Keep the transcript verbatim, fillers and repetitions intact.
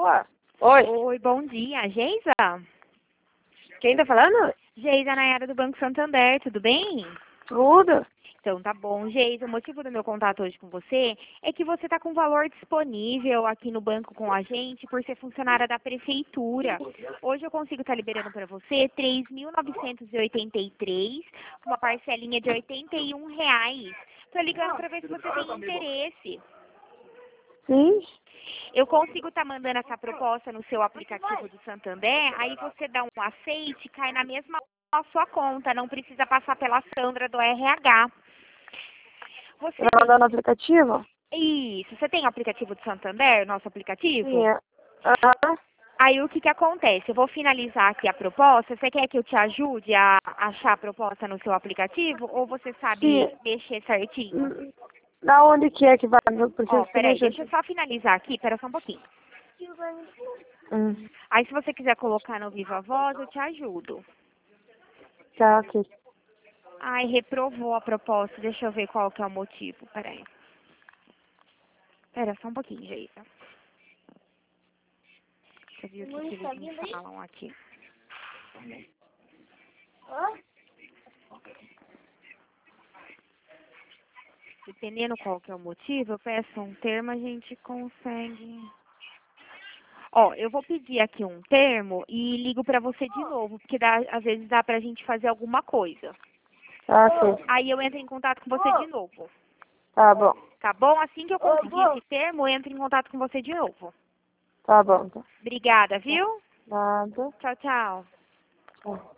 boa. Oi. Oi, bom dia. Geisa? Quem tá falando? Geisa Nayara do Banco Santander, tudo bem? Tudo. Então tá bom. Geisa, o motivo do meu contato hoje com você é que você está com valor disponível aqui no banco com a gente por ser funcionária da prefeitura. Hoje eu consigo estar liberando para você três mil novecentos e oitenta e três, com uma parcelinha de oitenta e um reais. Tô ligando para ver se você tem interesse. Sim. Eu consigo estar mandando essa proposta no seu aplicativo do Santander, aí você dá um aceite, cai na mesma sua conta, não precisa passar pela Sandra do R H. Você Vai mandar no aplicativo? Isso, você tem o aplicativo do Santander, nosso aplicativo? Sim. é. Aham. Aí o que que acontece? Eu vou finalizar aqui a proposta, você quer que eu te ajude a achar a proposta no seu aplicativo ou você sabe Sim. mexer certinho? Hum, Da onde que é que vai? Porque Ó, você peraí, deixa... deixa eu só finalizar aqui, pera só um pouquinho. Hum. Aí se você quiser colocar no Viva Voz, eu te ajudo. Tá, ok. Ai, reprovou a proposta. Deixa eu ver qual que é o motivo. Peraí. Pera só um pouquinho, Geisa. Deixa eu ver o que, que eles me falam aqui. Dependendo qual que é o motivo, eu peço um termo, a gente consegue... Ó, eu vou pedir aqui um termo e ligo pra você de novo, porque dá, às vezes dá pra gente fazer alguma coisa. Tá, ok. Aí eu entro em contato com você de novo. Tá bom. Tá bom? Assim que eu conseguir esse termo, eu entro em contato com você de novo. Tá bom. Tá. Obrigada, viu? Nada. Tchau, tchau. Tchau.